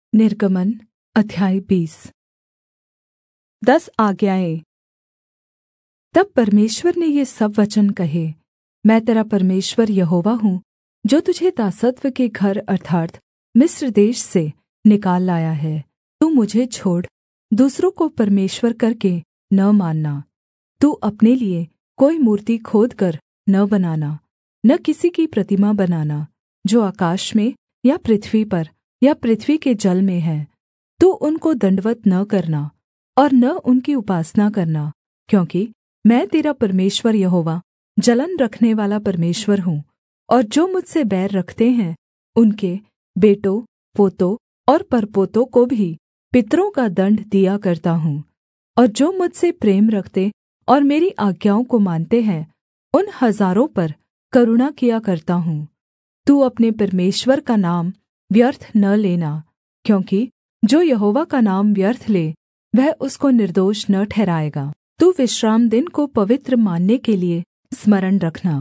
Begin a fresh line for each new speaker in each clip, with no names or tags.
निर्गमन अध्याय 20। 10 आज्ञाएँ। तब परमेश्वर ने ये सब वचन कहे, मैं तेरा परमेश्वर यहोवा हूँ, जो तुझे दासत्व के घर अर्थात् मिस्र देश से निकाल लाया है। तू मुझे छोड़ दूसरों को परमेश्वर करके न मानना। तू अपने लिए कोई मूर्ति खोदकर न बनाना, न किसी की प्रतिमा बनाना, जो आकाश में या पृथ्वी पर या पृथ्वी के जल में है। तू उनको दण्डवत् न करना और न उनकी उपासना करना, क्योंकि मैं तेरा परमेश्वर यहोवा जलन रखनेवाला परमेश्वर हूँ। और जो मुझसे बैर रखते हैं उनके बेटों, पोतों और परपोतों को भी पितरों का दण्ड दिया करता हूँ। और जो मुझसे प्रेम रखते और मेरी आज्ञाओं को मानते हैं उन हजारों पर करुणा किया करता हूँ। तू अपने परमेश्वर का नाम व्यर्थ न लेना, क्योंकि जो यहोवा का नाम व्यर्थ ले वह उसको निर्दोष न ठहराएगा। तू विश्रामदिन को पवित्र मानने के लिए स्मरण रखना।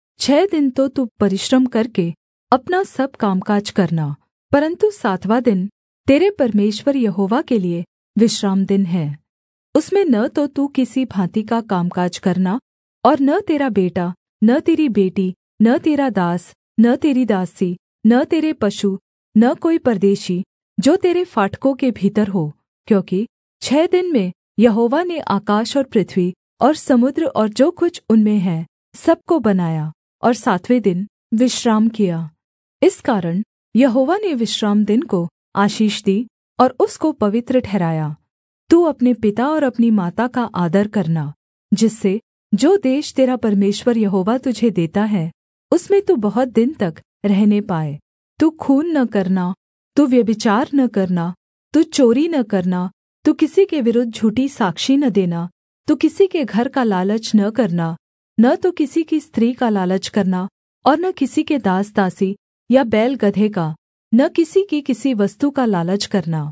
6 दिन तो तू परिश्रम करके अपना सब कामकाज करना, परन्तु 7वाँ दिन तेरे परमेश्वर यहोवा के लिए विश्रामदिन है। उसमें न तो तू किसी भाँति का कामकाज करना, और न तेरा बेटा, न तेरी बेटी, न तेरा दास, न तेरी दासी, न तेरे पशु, न कोई परदेशी जो तेरे फाटकों के भीतर हो, क्योंकि 6 दिन में यहोवा ने आकाश और पृथ्वी और समुद्र और जो कुछ उनमें है सब को बनाया, और 7वें दिन विश्राम किया। इस कारण यहोवा ने विश्रामदिन को आशीष दी और उसको पवित्र ठहराया। तू अपने पिता और अपनी माता का आदर करना, जिससे जो देश तेरा परमेश्वर यहोवा तुझे देता है उसमें तू बहुत दिन तक रहने पाए। तू खून न करना, तू व्यभिचार न करना, तू चोरी न करना, तू किसी के विरुद्ध झूठी साक्षी न देना, तू किसी के घर का लालच न करना, न तो किसी की स्त्री का लालच करना, और न किसी के दास दासी या बैल गदहे का, न किसी की किसी वस्तु का लालच करना।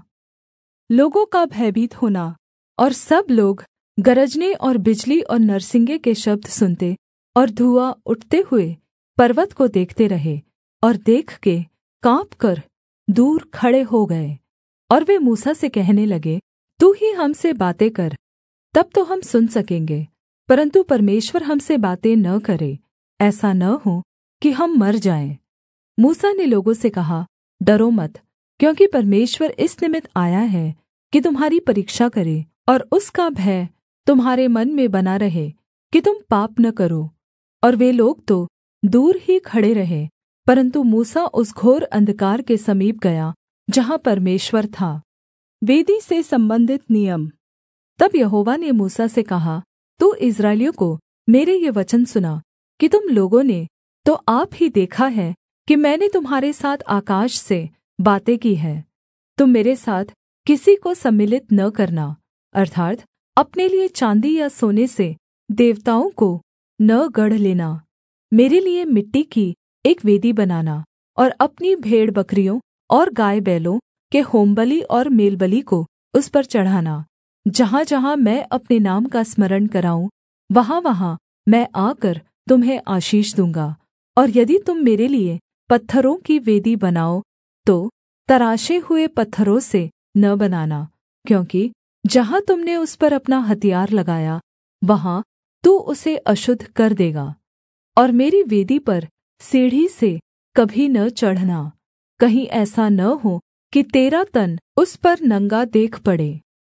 लोगों का भयभीत होना। और सब लोग गरजने और बिजली और नरसिंगे के शब्द सुनते और धुआँ उठते हुए पर्वत को देखते रहे, और देख के काँपकर दूर खड़े हो गए। और वे मूसा से कहने लगे, तू ही हमसे बातें कर, तब तो हम सुन सकेंगे, परन्तु परमेश्वर हमसे बातें न करे, ऐसा न हो कि हम मर जाएँ। मूसा ने लोगों से कहा, डरो मत, क्योंकि परमेश्वर इस निमित्त आया है कि तुम्हारी परीक्षा करे, और उसका भय तुम्हारे मन में बना रहे कि तुम पाप न करो। और वे लोग तो दूर ही खड़े रहे, परन्तु मूसा उस घोर अंधकार के समीप गया जहाँ परमेश्वर था। वेदी से संबंधित नियम। तब यहोवा ने मूसा से कहा, तू इस्राएलियों को मेरे ये वचन सुना कि तुम लोगों ने तो आप ही देखा है कि मैंने तुम्हारे साथ आकाश से बातें की हैं। तुम मेरे साथ किसी को सम्मिलित न करना, अर्थात् अपने लिए चाँदी या सोने से देवताओं को न गढ़ लेना। मेरे लिए मिट्टी की एक वेदी बनाना, और अपनी भेड़बकरियों और गाय बैलों के होमबलि और मेलबलि को उस पर चढ़ाना। जहाँ-जहाँ मैं अपने नाम का स्मरण कराऊँ वहाँ-वहाँ मैं आकर तुम्हें आशीष दूँगा। और यदि तुम मेरे लिए पत्थरों की वेदी बनाओ तो तराशे हुए पत्थरों से न बनाना, क्योंकि जहाँ तुमने उस पर अपना हथियार लगाया वहाँ तू उसे अशुद्ध कर देगा। और मेरी वेदी पर सीढ़ी से कभी न चढ़ना, कहीं ऐसा न हो कि तेरा तन उस पर नंगा देख पड़े।